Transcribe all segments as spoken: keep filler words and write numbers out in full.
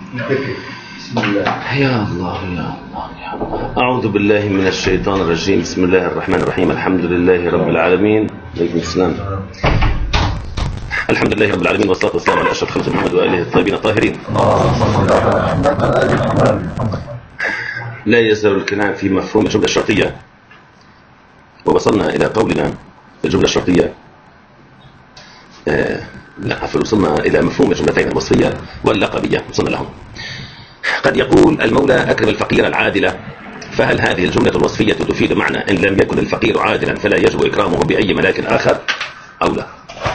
بسم الله. يا الله يا الله يا الله. أعوذ بالله من الشيطان الرجيم. بسم الله الرحمن الرحيم. الحمد لله رب العالمين. عليكم السلام. الحمد لله رب العالمين والصلاة والسلام على أشرف خلق محمد وآله الطيبين الطاهرين. لا يزال الكلام في مفهوم الجملة الشرطية، ووصلنا إلى قولنا في الجملة الشرطية آه لا عفوا وصلنا إلى مفهوم الجملتين الوصفية واللقبية، وصلنا لهم. قد يقول المولى أكرم الفقير العادلة، فهل هذه الجملة الوصفية تفيد معنى إن لم يكن الفقير عادلا فلا يجب إكرامه بأي ملاك آخر أو لا؟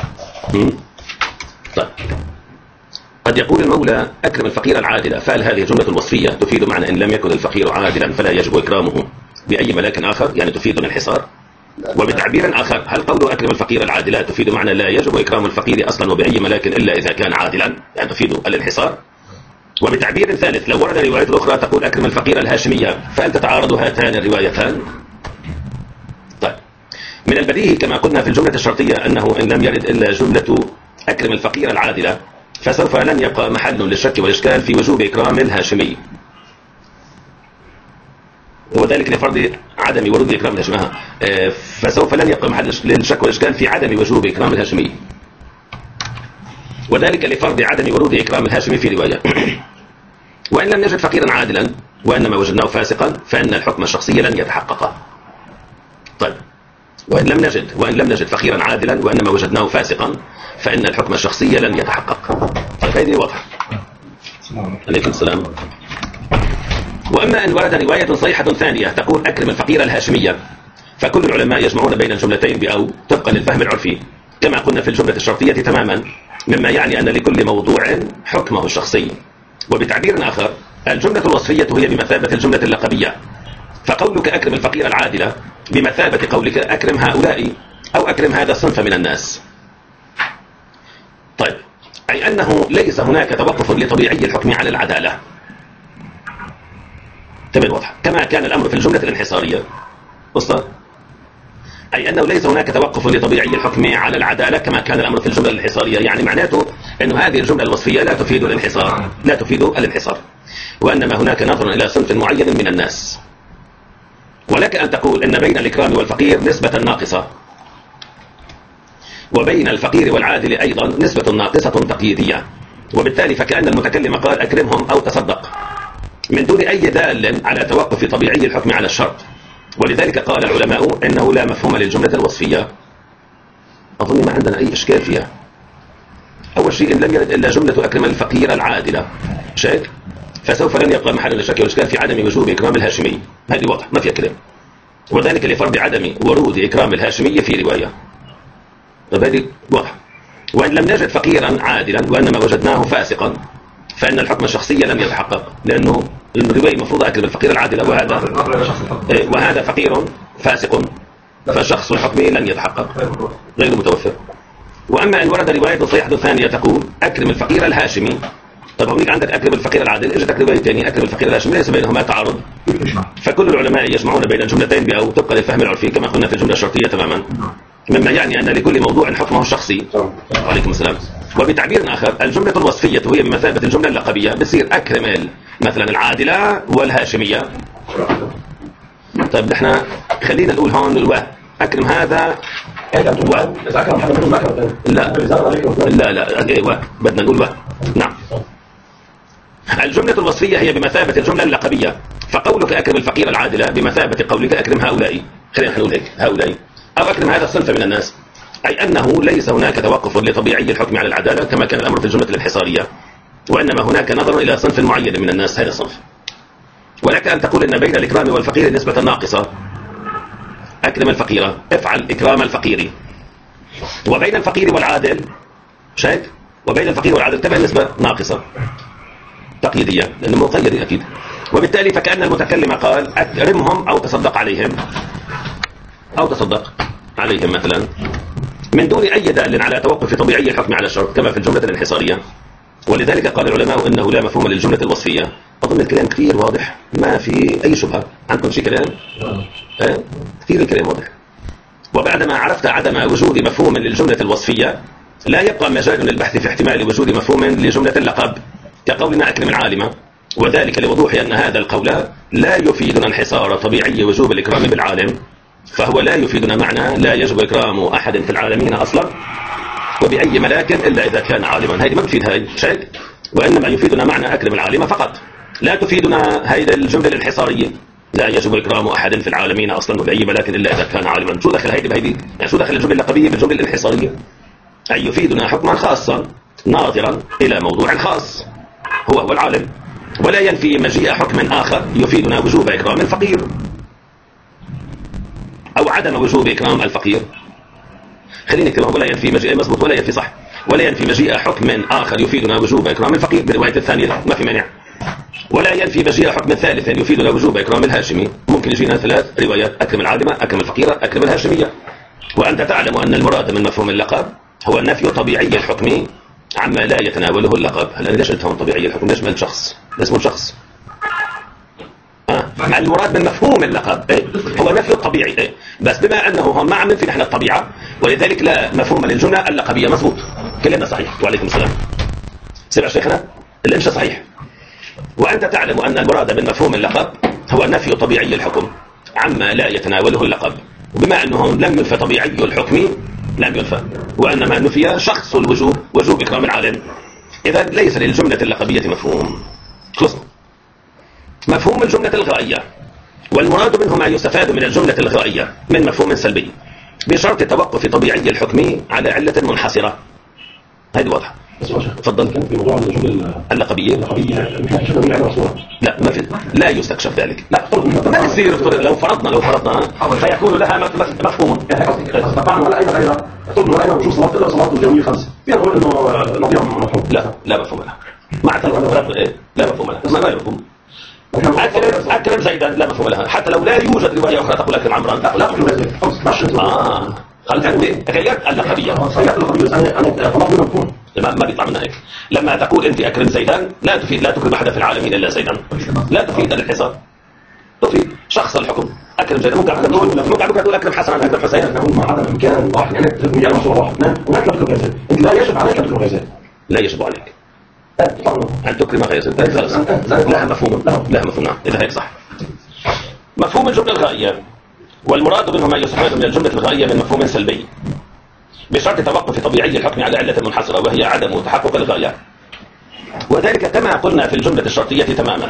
طيب. قد يقول المولى أكرم الفقير العادلة، فهل هذه الجملة الوصفية تفيد معنى إن لم يكن الفقير عادلا فلا يجب إكرامه بأي ملاك آخر، يعني تفيد الانحصار؟ وبتعبير آخر، هل قول أكرم الفقير العادلة تفيد معنى لا يجب إكرام الفقير أصلا وبأي ملاك إلا إذا كان عادلا، يعني تفيد الانحصار؟ وبتعبير ثالث، لو ورد رواية أخرى تقول أكرم الفقير الهاشمية، فهل تتعارض هاتان الروايتان؟ طيب. من البديهي كما قلنا في الجملة الشرطية أنه إن لم يرد إلا جملة أكرم الفقير العادلة فسوف لن يبقى محل للشك والإشكال في وجوب إكرام الهاشمي، وذلك لفرض عدم ورود إكرام الهاشمي، فسوف لن يبقى محل للشك والإشكال في عدم وجوب إكرام الهاشمي، وذلك لفرض عدم ورود إكرام الهاشمي في رواية. وإن لم نجد فقيرا عادلا وإنما وجدناه فاسقا فإن الحكم الشخصي لن يتحقق. طيب. وإن لم نجد وإن لم نجد فقيرا عادلا وإنما وجدناه فاسقا فإن الحكم الشخصي لن يتحقق. طيب هذه واضحة. عليكم السلام. وأما إن ورد رواية صحيحة ثانية تقول أكرم الفقير الهاشمية، فكل العلماء يجمعون بين الجملتين بأو طبقا للفهم العرفي كما قلنا في الجملة الشرطية تماما، مما يعني أن لكل موضوع حكمه الشخصي. وبتعبير آخر، الجملة الوصفية هي بمثابة الجملة اللقبية، فقولك أكرم الفقير العادلة بمثابة قولك أكرم هؤلاء أو أكرم هذا الصنف من الناس. طيب، أي أنه ليس هناك توقف لطبيعي الحكم على العدالة، تمام واضح، كما كان الأمر في الجملة الانحصارية. وصل؟ أي أنه ليس هناك توقف لطبيعي الحكم على العدالة كما كان الأمر في الجملة الانحصارية، يعني معناته أن هذه الجملة الوصفية لا تفيد الانحصار لا تفيد الانحصار وإنما هناك نظر إلى صنف معين من الناس. ولك أن تقول أن بين الإكرام والفقير نسبة ناقصة، وبين الفقير والعادل أيضا نسبة ناقصة تقييدية، وبالتالي فكأن المتكلم قال أكرمهم أو تصدق من دون أي دال على توقف طبيعي الحكم على الشرط. ولذلك قال العلماء إنه لا مفهوم للجملة الوصفية. أظن ما عندنا أي إشكال فيها. أول شيء إن لم يرد إلا جملة أكرم الفقير العادلة شيء فسوف لن يبقى محل للشك والإشكال في عدم وجوب إكرام الهاشمي، هذه واضح ما فيها كلام، وذلك لفرض عدم ورود إكرام الهاشمي في رواية. طيب هذه واضح. وإن لم نجد فقيرا عادلا وإنما وجدناه فاسقا فإن الحكم الشخصي لم يتحقق، لأنه الرواية مفروض أكرم الفقير العادل وهذا وهذا فقير فاسق، فالشخص الحكمي لن يتحقق، غير متوفر. وأما إن ورد رواية صحيحة ثانية تقول أكرم الفقير الهاشمي، طب هونيك عندك أكرم الفقير العادل، اجتك رواية ثانية أكرم الفقير الهاشمي، ليس بينهما تعارض، فكل العلماء يجمعون بين الجملتين بأو طبقا للفهم العرفي كما قلنا في الجملة الشرطية تماما، مما يعني أن لكل موضوع حكمه الشخصي. عليكم السلام. وبتعبير آخر، الجملة الوصفية هي بمثابة الجملة اللقبية، بتصير أكرم مثلا العادلة والهاشمية. طيب نحن خلينا نقول هون الواه أكرم هذا و... لا لا لا ايوه بدنا نقول واه. نعم. الجملة الوصفية هي بمثابة الجملة اللقبية، فقولك أكرم الفقير العادلة بمثابة قولك أكرم هؤلاء، خلينا نقول هيك هؤلاء، أو أكرم هذا الصنف من الناس، أي أنه ليس هناك توقف لطبيعي الحكم على العدالة كما كان الأمر في الجملة الانحصارية، وإنما هناك نظر إلى صنف معين من الناس، هذا الصنف. ولك أن تقول أن بين الإكرام والفقير نسبة ناقصة، أكرم الفقير افعل إكرام الفقير، وبين الفقير والعادل شايف، وبين الفقير والعادل تبع نسبة ناقصة تقييدية لأنه مقيد أكيد. وبالتالي فكأن المتكلم قال أكرمهم أو تصدق عليهم أو تصدق عليهم مثلا من دون أي دال على توقف طبيعي الحكم على الشرط كما في الجملة الانحصارية. ولذلك قال العلماء إنه لا مفهوم للجملة الوصفية. أظن الكلام كثير واضح، ما في أي شبهة. عندكم شيء كلام؟ أه؟ كثير الكلام واضح. وبعدما عرفت عدم وجود مفهوم للجملة الوصفية لا يبقى مجال للبحث في احتمال وجود مفهوم لجملة اللقب كقولنا أكرم العالمة، وذلك لوضوح أن هذا القول لا يفيدنا انحصار طبيعي وجوب الإكرام بالعالم، فهو لا يفيدنا معنى لا يجب إكرام أحد في العالمين أصلا وبأي ملاك إلا إذا كان عالما. هذه ما بتفيد هاي شيء، وإنما يفيدنا معنى أكرم العالمة فقط. لا تفيدنا هذه الجملة الانحصارية لا يجب إكرام أحد في العالمين أصلا وبأي ملاك إلا إذا كان عالما. شو دخل هيدي بهيدي؟ يعني شو دخل الجملة اللقبية بالجملة الانحصارية؟ أي يفيدنا حكما خاصا ناظرا إلى موضوع خاص هو هو العالم، ولا ينفي مجيء حكم آخر يفيدنا وجوب إكرام الفقير أو عدم وجوب إكرام الفقير. خليني اكتبها، ولا ينفي مجيء مضبوط ولا ينفي صح، ولا ينفي مجيء حكم آخر يفيدنا وجوب إكرام الفقير برواية الثانية ما في مانع. ولا ينفي مجيء حكم ثالث يفيدنا وجوب إكرام الهاشمي. ممكن يجينا ثلاث روايات: أكرم العالمة، أكرم الفقيرة، أكرم الهاشمية. وأنت تعلم أن المراد من مفهوم اللقب هو نفي طبيعي الحكم عما لا يتناوله اللقب. هل أنا ليش قلت هون طبيعي الحكم؟ ليش من شخص اسمه شخص؟ آه. المراد من مفهوم اللقب إيه؟ هو نفي الطبيعي إيه؟ بس بما أنه هم ما عم ننفي نحن الطبيعة، ولذلك لا مفهوم للجملة اللقبية. مضبوط، كلامنا صحيح. وعليكم السلام. سمع شيخنا الإنشاء صحيح. وأنت تعلم أن المراد من مفهوم اللقب هو نفي طبيعي الحكم عما لا يتناوله اللقب، وبما أنهم لم ينفى طبيعي الحكم لم ينفى، وأنما نفي شخص الوجوب وجوب إكرام العالم. إذا ليس للجملة اللقبية مفهوم. خلصنا. مفهوم الجملة الغائية، والمراد منه ما يستفاد من الجملة الغائية من مفهوم سلبي بشرط توقف طبيعي الحكم على علة منحصرة. هذه واضحة. تفضل. كان في موضوع الجملة اللقبية. اللقبية لا ما في، لا يستكشف ذلك. لا ما يصير. لو فرضنا لو فرضنا فيكون لها مفهوم. طبعا ولا أي غير طب ولا أي وجوه صلاة إلا صلاة الجميع خمسة. بيقول إنه نضيع مفهوم. لا لا مفهوم لها. ما اعترف لا مفهوم لها. ما لا مفهوم. أكرم أكرم زيدا لا مفهوم لها، حتى لو لا يوجد رواية أخرى تقول أكرم عمران. لا لا مفهوم لها. آه خلت عندي غيرت اللقبية. غيرت اللقبية. أنا أنا طلعت منها مفهوم. ما ما بيطلع منها هيك. لما تقول أنت أكرم زيدان لا تفيد لا تكرم أحد في العالمين إلا زيدان. لا تفيد الانحصار، تفيد شخص الحكم. أكرم زيدان ممكن تقول ممكن تقول أكرم حسن أكرم حسين. نقول ما عدا إمكان واحد يعني يعني مشروع واحد اثنين وهناك لا تكرم غير. أنت لا يجب عليك أن تكرم غير. لا يجب عليك أن تكرم غير زيدان. خلاص لها مفهوم. لها مفهوم. نعم إذا هيك صح. مفهوم الجملة الغائية، والمراد منه ما يستفاد من الجملة الغائية من مفهوم سلبي بشرط توقف طبيعي الحكم على علة منحصرة وهي عدم تحقق الغاية، وذلك كما قلنا في الجملة الشرطية تماما.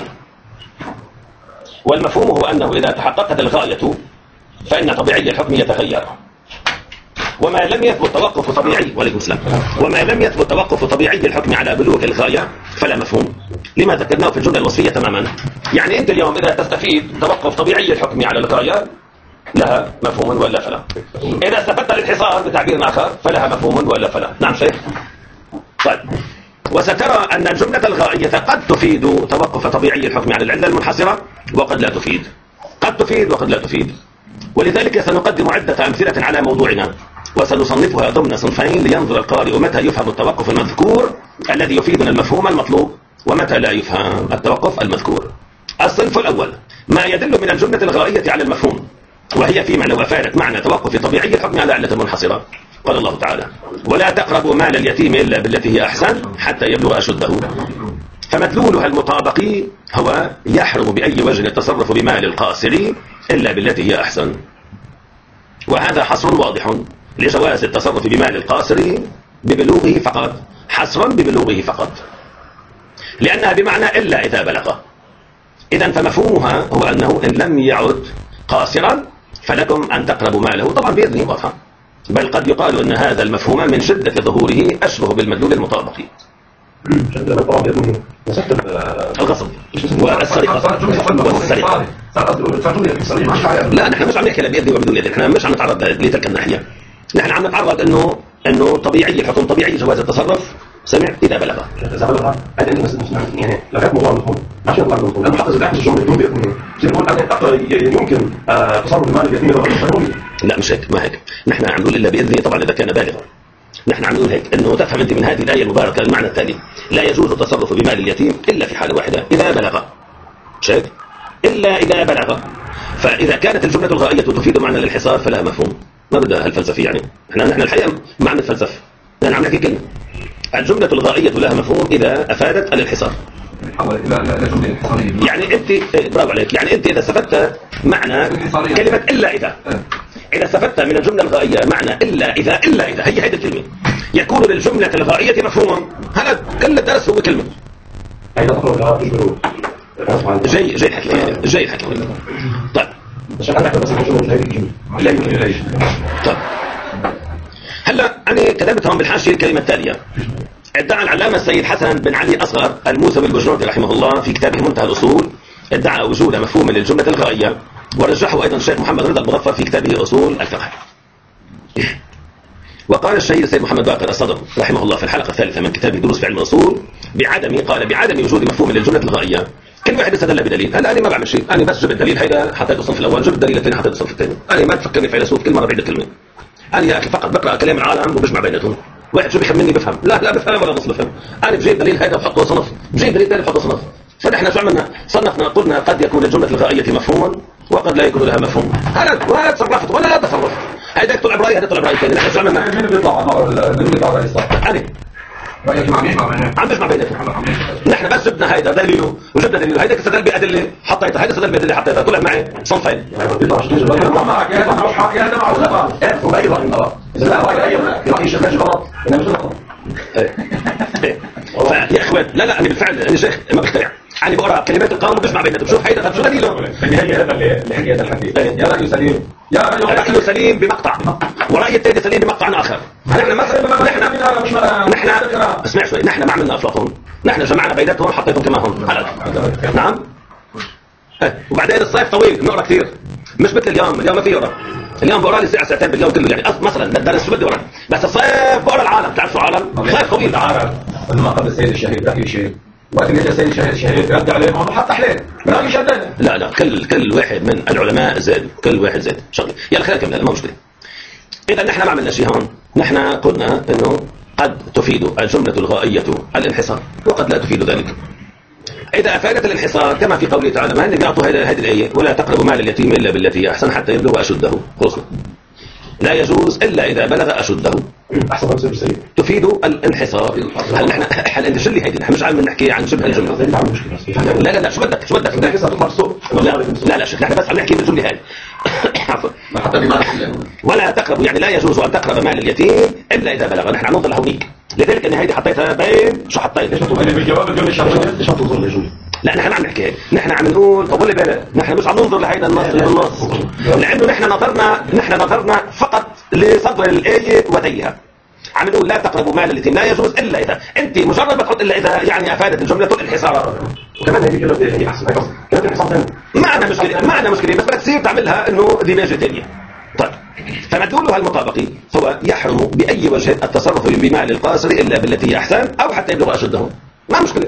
والمفهوم هو أنه إذا تحققت الغاية فإن طبيعي الحكم يتغير، وما لم يثبت توقف طبيعي وعليكم السلام وما لم يثبت توقف طبيعي الحكم على بلوغ الغاية فلا مفهوم. لما ذكرناه في الجملة الوصفية تماما. يعني أنت اليوم إذا تستفيد توقف طبيعي الحكم على الغاية لها مفهوم ولا فلا. إذا استفدت الانحصار بتعبير آخر فلها مفهوم ولا فلا. نعم شيخ. طيب، وسترى أن الجملة الغائية قد تفيد توقف طبيعي الحكم على العلة المنحصرة وقد لا تفيد. قد تفيد وقد لا تفيد. ولذلك سنقدم عدة أمثلة على موضوعنا وسنصنفها ضمن صنفين لينظر القارئ متى يفهم التوقف المذكور الذي يفيدنا المفهوم المطلوب ومتى لا يفهم التوقف المذكور. الصنف الأول ما يدل من الجملة الغائية على المفهوم، وهي فيما لو أفادت معنى توقف طبيعي الحكم على علة منحصرة. قال الله تعالى: ولا تقربوا مال اليتيم إلا بالتي هي أحسن حتى يبلغ أشده. فمدلولها المطابق هو يحرم بأي وجه التصرف بمال القاصر إلا بالتي هي أحسن، وهذا حصر واضح لجواز التصرف بمال القاصر ببلوغه فقط، حصرا ببلوغه فقط، لأنها بمعنى إلا إذا بلغ. إذن فمفهومها هو أنه إن لم يعد قاصرا فلكم أن تقربوا ماله. طبعا بإذنه واضحة، بل قد يقال أن هذا المفهوم من شدة ظهوره أشبه بالمدلول المطابق. الغصب والسرقة والسرقة. لا نحن مش عم نحكي بيدي وبدون يدي، نحن مش عم نتعرض لتلك الناحية. نحن عم نتعرض إنه إنه طبيعي الحكم طبيعي جواز التصرف سمع إذا بلغ. إذا بلغ أنا أنت بس يعني لغاية موضوع المفهوم ماشي يطلع المفهوم. أنا حتى إذا أحد الجملة يكون بيفهم يقول أنا يمكن تصرف المال اليتيم إذا. لا مش هيك، ما هيك. نحن عم نقول إلا بإذنه طبعا إذا كان بالغا. نحن عم نقول هيك إنه تفهم أنت من هذه الآية المباركة المعنى التالي: لا يجوز التصرف بمال اليتيم إلا في حالة واحدة إذا بلغ. شايف؟ إلا إذا بلغ. فإذا كانت الجملة الغائية تفيد معنى الانحصار فلا مفهوم. ما بدها الفلسفي يعني. نحن نحن الحقيقة معنى الفلسفة. نحن عم نحكي كلمة الجملة الغائية لها مفهوم إذا أفادت الانحصار. يعني أنت برافو عليك، يعني أنت إذا استفدت معنى كلمة إلا إذا، إذا استفدت من الجملة الغائية معنى إلا إذا، إلا إذا هي هذه الكلمة يكون للجملة الغائية مفهوم. هذا كل الدرس هو كلمة. جاي جاي حكي جاي حكي طيب طيب هلا أنا كتبتهم بالحاشية الكلمة التالية. ادعى العلامة السيد حسن بن علي أصغر الموسوي البجنوردي رحمه الله في كتابه منتهى الأصول ادعى وجود مفهوم للجملة الغائية، ورجحه أيضا الشيخ محمد رضا المظفر في كتابه أصول الفقه. وقال الشهيد السيد محمد باقر الصدر رحمه الله في الحلقة الثالثة من كتابه دروس في علم الأصول بعدم قال بعدم وجود مفهوم للجملة الغائية. كل واحد استدل بدليل. هلا أنا ما بعمل شيء، أنا بس جبت الدليل هيدا حطيته الصف الأول، جبت الدليل الثاني حطيته الصف الثاني. أنا ما تفكرني فيلسوف كل مرة بعيد الكلمة. أنا يا أخي فقط بقرأ كلام العالم وبجمع بيناتهم. واحد شو بيحب مني بفهم، لا لا بفهم ولا نص بفهم. أنا بجيب دليل هيدا وحطه صنف، بجيب دليل ثاني وحطه صنف. فنحن شو عملنا؟ صنفنا قلنا قد يكون الجملة الغائية مفهوما وقد لا يكون لها مفهوم. أنا ولا تصرفت ولا تصرفت. هيدا طلع برأي هيدا طلع برأي ثاني. نحن شو عملنا؟ مين بيطلع مين بيطلع رأي صح؟ أنا رأيك مع مين؟ عم بسمع بيناتهم. نحن بس جبنا هيدا دليله وجبنا دليله، هيدا استدل بأدلة حطيتها، هيدا استدل بأدلة حطيتها، طلع معي صنفين. بيطلع معك يا هذا معه حق يا هذا معه غلط. ايه وبأي رأي غلط. إذا لا رأي أي رأي الشيخ ماشي غلط، إنه مش غلط. فيا إخوان لا لا أنا بالفعل أنا شيخ ما بخترع. أنا بقرأ كلمات القانون وبسمع بيناتهم. شوف هيدا طب شو دليله؟ هي هذا اللي حكي هذا الحكي. يا رأي سليم. يا رأيه سليم بمقطع ورأي الثاني سليم بمقطع آخر. نحن مثلا نحن نحن اسمع شوي، نحن ما عملنا أفلاطون، نحن جمعنا بيناتهم حطيتهم كما هم. نعم. وبعدين الصيف طويل بنقرا كثير، مش مثل اليوم. اليوم ما في يقرا، اليوم بقرا لي ساعه ساعتين باليوم كله. يعني مثلا بدرس شو بدي اقرا، بس الصيف بقرا العالم. بتعرف شو عالم؟ صيف طويل. العالم ما قبل السيد الشهيد بحكي شيء، وقت اللي السيد الشهيد الشهيد رد عليه ما حط حلين لا يشدد. لا لا كل كل واحد من العلماء زاد، كل واحد زاد شغله. يلا خلينا نكمل، ما مشكله. اذا نحن ما عملنا شيء هون. نحن قلنا انه قد تفيد الجمله الغائيه الانحصار وقد لا تفيد ذلك. إذا أفادت الانحصار كما في قوله تعالى ما اللي يعطوا هذه الآية ولا تقربوا مال اليتيم إلا بالتي هي أحسن حتى يبلغ أشده. خلصنا. لا يجوز إلا إذا بلغ أشده. أحسن تفيد الانحصار. هل نحن هل أنت شلي هيدي نحن مش عم نحكي عن شبه الجملة. لا لا لا شو بدك شو بدك لا لا لا شيخ نحن بس عم نحكي بالجملة هاي. ولا تقربوا يعني لا يجوز أن تقرب مال اليتيم إلا إذا بلغ. نحن عم ننظر لهونيك، لذلك أن هيدي حطيتها بين شو حطيت بالجواب الجملة الشرطية. لا نحن عم نحكي، نحن عم نقول طول بالك نحن مش عم ننظر لهيدا النص بالنص، لأنه نحن نظرنا نحن نظرنا فقط لصدر الآية وذيها. عم نقول لا تقربوا مال اليتيم لا يجوز إلا إذا. أنت مجرد بتحط إلا إذا يعني أفادت الجملة الانحصار. وكمان هي كلمة هي أحسن هي كلمة الانحصار ما عندنا مشكلة ما عندنا مشكلة بس بدك تصير تعملها إنه ديباجة ثانية. طيب فمدلولها المطابقي هو يحرم بأي وجه التصرف بمال القاصر إلا بالتي هي أحسن أو حتى يبلغ أشده. ما مشكلة.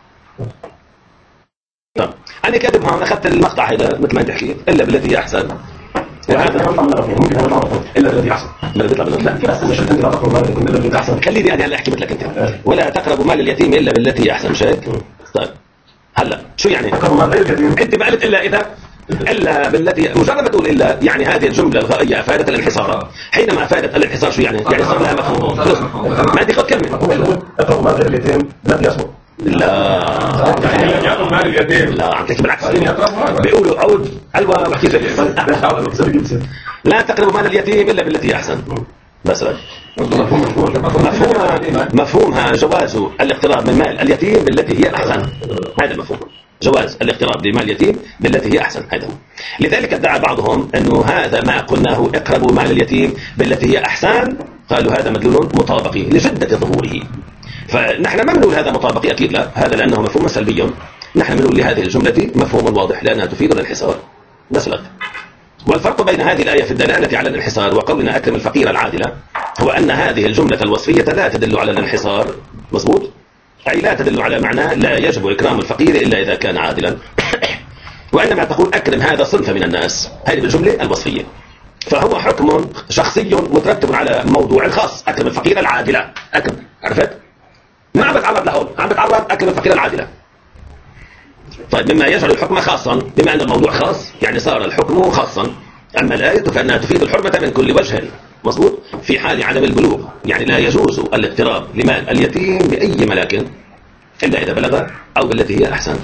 طيب أنا كاتب هون أخذت المقطع هذا مثل ما أنت حكيت إلا بالتي هي أحسن. وهذا ممكن هذا إلا بالتي أحسن. لا بيطلع لا بس مش أنت لا تقرب مال اليتيم إلا بالتي أحسن. خليني أنا هلا أحكي مثلك أنت. ولا تقربوا مال اليتيم إلا بالتي هي أحسن. شيء طيب هلا شو يعني؟ أنت ما قلت إلا إذا إلا بالتي مجرد ما تقول إلا يعني هذه الجملة الغائية أفادت الانحصار. حينما أفادت الانحصار شو يعني؟ يعني صار لها مفهوم. ما أنت خد كلمة. أقرب مال اليتيم الذي يصبر. لا يأخذ مال اليتيم. لا عم تحكي بالعكس. بيقولوا عود حلوة وحكي زي لا تقربوا مال اليتيم إلا بالتي أحسن. بس مفهومها مفهومها جواز الاقتراب من مال اليتيم بالتي هي أحسن. هذا المفهوم جواز الاقتراب بمال اليتيم بالتي هي أحسن. هذا لذلك ادعى بعضهم أنه هذا ما قلناه اقربوا مال اليتيم بالتي هي أحسن قالوا هذا مدلول مطابقي لشدة ظهوره. فنحن ما بنقول هذا مطابقي أكيد لا، هذا لأنه مفهوم سلبي. نحن بنقول لهذه الجملة مفهوم واضح لأنها تفيد الانحصار بس لا. والفرق بين هذه الآية في الدلالة على الانحصار وقولنا أكرم الفقير العادلة هو أن هذه الجملة الوصفية لا تدل على الانحصار. مظبوط؟ أي لا تدل على معنى لا يجب إكرام الفقير إلا إذا كان عادلا. وإنما تقول أكرم هذا صنف من الناس. هذه الجملة الوصفية فهو حكم شخصي مترتب على موضوع خاص. أكرم الفقير العادلة أكرم. عرفت؟ ما عم بتعرض لهون، عم بتعرض أكرم الفقير العادلة. طيب مما يجعل الحكم خاصا بما أن الموضوع خاص يعني صار الحكم خاصا. أما الآية فإنها تفيد الحرمة من كل وجه مظبوط. في حال عدم البلوغ يعني لا يجوز الاقتراب لمال اليتيم بأي ملاك إلا إذا بلغ أو بالتي هي أحسن.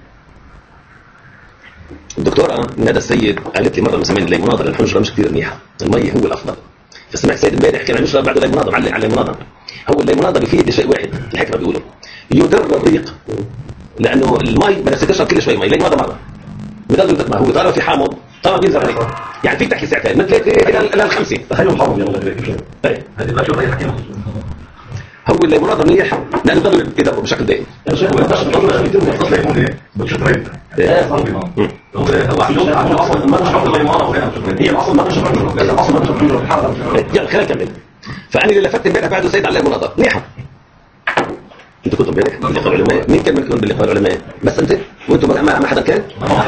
الدكتورة ندى السيد قالت لي مرة من زمان الليموناضة لأن نشرب مش كثير منيحة، المي هو الأفضل. فسمعت السيد امبارح كان نشرب بعد الليموناضة، معلق على الليموناضة. هو الليموناضة بيفيد شيء واحد، الحكمة بيقولوا يدر الريق، لأنه المي بدك تشرب كل شوي مي. الليموناضة مرة بدل ما هو طالما في حامض طالما بينزل عليك، يعني فيك تحكي ساعتين من ثلاثة إلى الخمسة. تخيل حامض يلا هيك. إيه هذه ما شو رأيك حكينا. هو الليموناضة منيحة لأنه ضل يدور بشكل دائم. يا شيخ ولا تشرب تشرب يتم تصل يكون إيه بتشرب ريت. إيه صار بينا. هو هو أصلا ما تشرب الليموناضة ولا هي الأصل ما تشرب الأصل ما تشرب الحارة. يلا خلينا نكمل. فأنا اللي لفت امبارح بعده زيد على الليموناضة منيحة. انتوا كنتم امبارح بلقاء العلماء؟ مين كان منكم بلقاء العلماء؟ بس انت وانتم ما ما حدا كان؟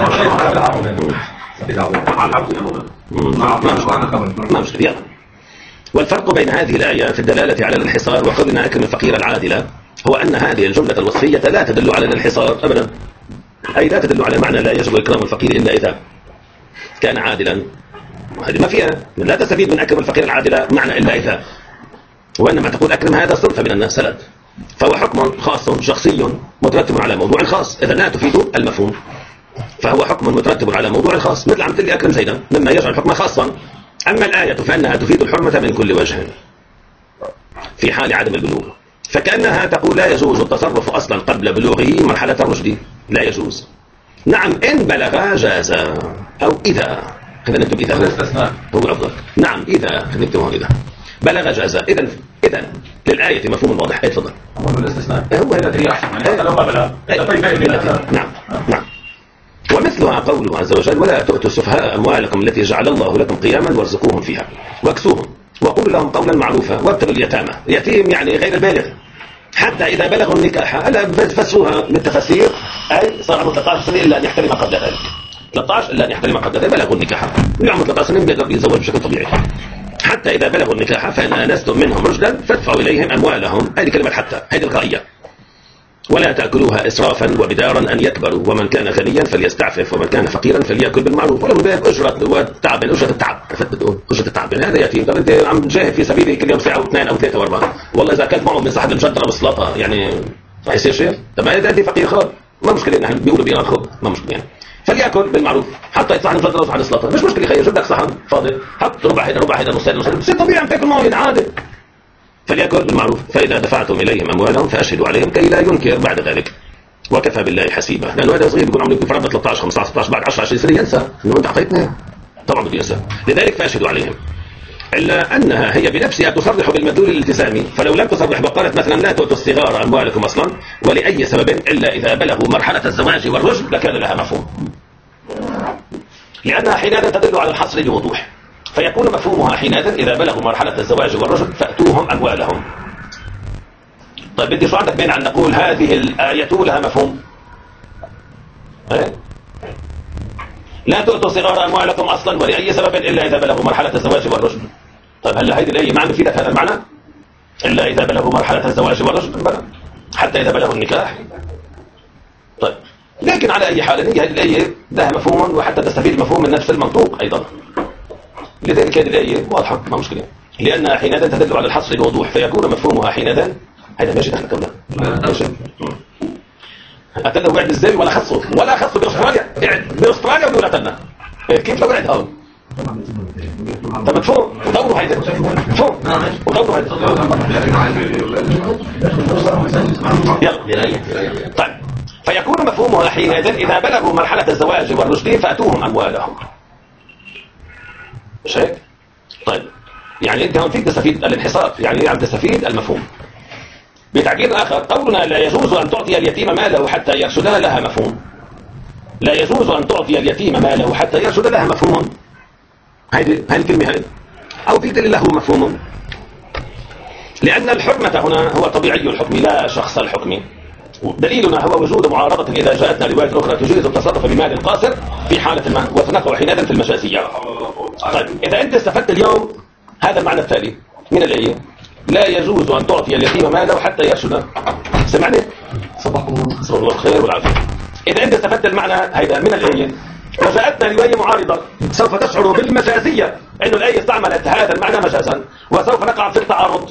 ما مش يلا. والفرق بين هذه الآية في الدلالة على الانحصار وقولنا أكرم الفقير العادلة هو أن هذه الجملة الوصفية لا تدل على الانحصار أبدا، أي لا تدل على معنى لا يجب إكرام الفقير إلا إذا كان عادلا. هذه ما فيها، لا تستفيد من أكرم الفقير العادلة معنى إلا إذا، وإنما تقول أكرم هذا صنف من الناس سلد، فهو حكم خاص شخصي مترتب على موضوع خاص، إذا لا تفيد المفهوم فهو حكم مترتب على موضوع خاص، مثل عم تلقي أكرم زيدا مما يجعل الحكم خاصا. أما الآية فإنها تفيد الحرمة من كل وجه في حال عدم البلوغ، فكأنها تقول لا يجوز التصرف أصلا قبل بلوغه مرحلة الرشد، لا يجوز. نعم إن بلغ جاز، أو إذا خلينا نكتب إذا هو أفضل. نعم إذا نكتبه إذا بلغ جاز. إذن إذن للآية مفهوم واضح. تفضل. هو الاستثناء هو الذي حتى لو ما بلغ. نعم نعم. ومثلها قوله عز وجل ولا تؤتوا السفهاء أموالكم التي جعل الله لكم قياما وارزقوهم فيها واكسوهم وقولوا لهم قولا معروفا وابتلوا اليتامى. اليتيم يعني غير البالغ حتى إذا بلغوا النكاح. ألا فسروها بالتفسير أي صار عمره ثلاثة عشر سنة إلا أن يحترم قبل ذلك. ثلاثة عشر إلا أن يحترم قبل ذلك بلغوا النكاح، يعمر ثلاثة عشر سنة بيقدر يتزوج بشكل طبيعي. حتى إذا بلغوا النكاح فإن آنستم منهم رشدا فادفعوا إليهم أموالهم. هذه كلمة حتى، هذه الغائية. ولا تأكلوها إسرافا وبدارا أن يكبروا ومن كان غنيا فليستعفف ومن كان فقيرا فليأكل بالمعروف. ولا باب أجرة والتعب، أجرة التعب أجرة التعب يعني هذا يتيم. طب أنت عم تجاهد في سبيله كل يوم ساعة أو اثنين أو ثلاثة وأربعة، والله إذا أكلت معه من صحن الجدرة بالسلطة يعني راح يصير شيء. طب هذا أنت فقير خالص ما مشكلة، نحن بيقولوا بيان خذ ما مشكلة يعني. فليأكل بالمعروف حتى صحن الجدرة وصحن السلطة مش مشكلة. خير جيب لك صحن فاضي حط ربع هيدا ربع هيدا نص هيدا نص هيدا بصير طبيعي عم تاكل معه عادي. فليأكل بالمعروف. فإذا دفعتم إليهم أموالهم فأشهدوا عليهم كي لا ينكر بعد ذلك وكفى بالله حسيبا. لأنه هذا صغير يقول عمره يكون فرض ثلاثة عشر خمسة عشر ستة عشر بعد عشرة عشرين سنة ينسى إنه أنت أعطيتني، طبعا بده ينسى. لذلك فأشهدوا عليهم. إلا أنها هي بنفسها تصرح بالمدلول الالتزامي، فلو لم تصرح وقالت مثلا لا تؤتوا الصغار أموالكم أصلا ولأي سبب إلا إذا بلغوا مرحلة الزواج والرشد لكان لها مفهوم، لأنها حينئذ تدل على الحصر بوضوح، فيكون مفهومها حينئذ إذا بلغوا مرحلة الزواج والرشد فأتوهم أموالهم. طيب بدي شو عندك بين أن نقول هذه الآية لها مفهوم لا تؤتوا صغار أموالكم أصلا ولأي سبب إلا إذا بلغوا مرحلة الزواج والرشد. طيب هل هذه الآية ما عم تفيدك هذا المعنى إلا إذا بلغوا مرحلة الزواج والرشد بلغ. حتى إذا بلغوا النكاح. طيب لكن على أي حال هي هذه الآية لها مفهوم وحتى تستفيد مفهوم من نفس المنطوق أيضا. لذلك هذه الآية واضحة ما مشكلة، لأنها حينئذ تدل على الحصر بوضوح فيكون مفهومها حينئذ. هذا ماشي نحن كونا ماشي أتنا وعد ازاي ولا خصه ولا خصه بأستراليا قاعد بأستراليا ولا تنا كيف لو قاعد هون. طب تفهم ودوروا هيدا تفهم ودوروا هيدا يلا. طيب فيكون مفهومها حينئذ إذا بلغوا مرحلة الزواج والرشد فأتوهم أموالهم. مش هيك؟ طيب يعني أنت هون فيك تستفيد الانحصار، يعني عم تستفيد المفهوم. بتعبير آخر قولنا لا يجوز أن تعطي اليتيم ماله حتى يرشد لها مفهوم. لا يجوز أن تعطي اليتيم ماله حتى يرشد لها مفهوم. هذه هذه الكلمة هذه أو في دليل له مفهوم، لأن الحكمة هنا هو طبيعي الحكم لا شخص الحكم. دليلنا هو وجود معارضة إذا جاءتنا رواية أخرى تجيز التصرف بمال قاصر في حالة ما وتنقع حينئذ في المجازية. طيب إذا أنت استفدت اليوم هذا المعنى التالي من الآية لا يجوز أن تعطي اليتيم ماله حتى يرشد. سمعني؟ صباح الله الخير والعافية. إذا أنت استفدت المعنى هذا من الآية وجاءتنا رواية معارضة سوف تشعر بالمجازية أن الآية استعملت هذا المعنى مجازا، وسوف نقع في التعارض.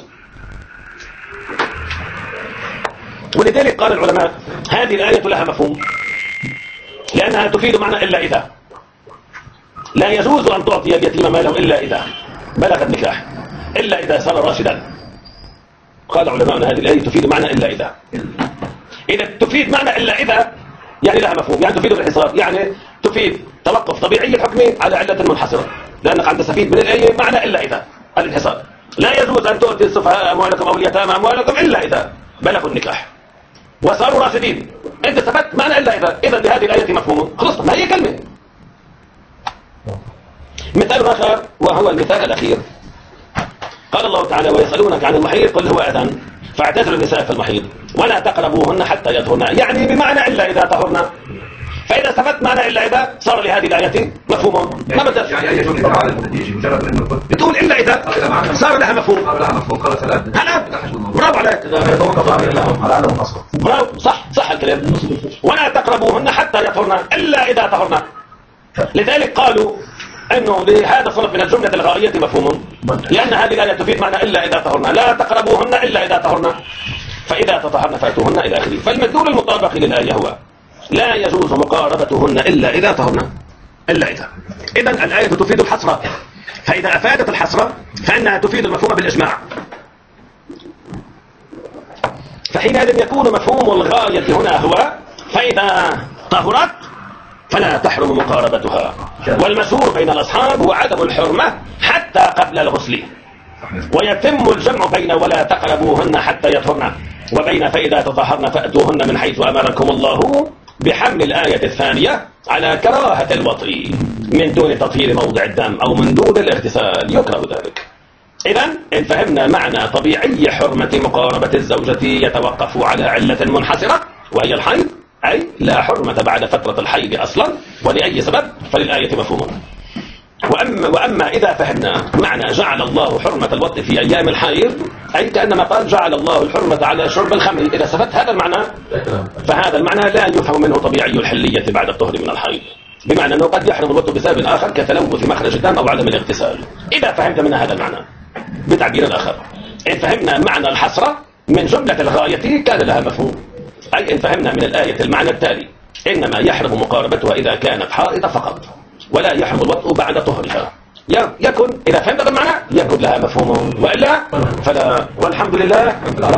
ولذلك قال العلماء هذه الآية لها مفهوم، لأنها تفيد معنى إلا إذا. لا يجوز أن تعطي اليتيم ماله إلا إذا بلغ النكاح، إلا إذا صار راشدا. قال علماء أن هذه الآية تفيد معنى إلا إذا. إذا تفيد معنى إلا إذا يعني لها مفهوم، يعني تفيد الانحصار، يعني تفيد توقف طبيعي الحكم على علة منحصرة، لأنك عم تستفيد من الآية معنى إلا إذا الانحصار. لا يجوز أن تؤتي السفهاء أموالكم أو اليتامى أموالكم إلا إذا بلغوا النكاح وصاروا راشدين. أنت استفدت معنى إلا إذا، إذا لهذه الآية مفهوم، خلصت، ما هي كلمة. مثال آخر وهو المثال الأخير، قال الله تعالى ويسألونك عن المحيض قل هو أذان فاعتزلوا النساء في المحيض ولا تقربوهن حتى يطهرن، يعني بمعنى إلا إذا طهرنا. فإذا استفدت معنى إلا إذا صار لهذه الآية مفهوم. ما بدأ يعني أي شيء على التدريج مجرد إنه بتقول إلا إذا صار لها مفهوم. لها مفهوم خلاص الآن. هلا برافو عليك، على عدم القصد. برافو، صح صح الكلام. ولا تقربوهن حتى يطهرن إلا إذا طهرنا. لذلك قالوا أنه لهذا الصنف من الجملة الغائية مفهوم، لأن هذه الآية تفيد معنى إلا إذا طهرنا، لا تقربوهن إلا إذا طهرنا، فإذا تطهرن فأتوهن إلى آخره. فالمدلول المطابق للآية هو لا يجوز مقاربتهن إلا إذا طهرنا، إلا إذا. إذن الآية تفيد الحصرة، فإذا أفادت الحصرة فإنها تفيد المفهوم بالإجماع. فحينئذ يكون مفهوم الغاية هنا هو فإذا طهرت فلا تحرم مقاربتها. والمشهور بين الأصحاب هو عدم الحرمة حتى قبل الغسل، ويتم الجمع بين ولا تقربوهن حتى يطهرن وبين فإذا تطهرن فأتوهن من حيث أمركم الله، بحمل الآية الثانية على كراهة الوطء من دون تطهير موضع الدم أو من دون الاغتسال، يكره ذلك. إذن إن فهمنا معنى طبيعي حرمة مقاربة الزوجة يتوقف على علة منحصرة وهي الحيض، أي لا حرمة بعد فترة الحيض أصلا ولأي سبب، فللآية مفهوم. وأما, وأما إذا فهمنا معنى جعل الله حرمة الوطء في أيام الحيض، أي كأنما قال جعل الله الحرمة على شرب الخمر، إذا استفدت هذا المعنى فهذا المعنى لا يفهم منه طبيعي الحلية بعد الطهر من الحيض، بمعنى أنه قد يحرم الوطء بسبب آخر كتلوث مخرج الدم أو عدم الاغتسال. إذا فهمت من هذا المعنى بتعبير آخر، إن فهمنا معنى الحصرة من جملة الغاية كان لها مفهوم، أي إن فهمنا من الآية المعنى التالي إنما يحرم مقاربتها إذا كانت حائضة فقط ولا يحرم الوطء بعد طهرها، يكن إذا فهمت بالمعنى يكن لها مفهوم، وإلا فلا. والحمد لله.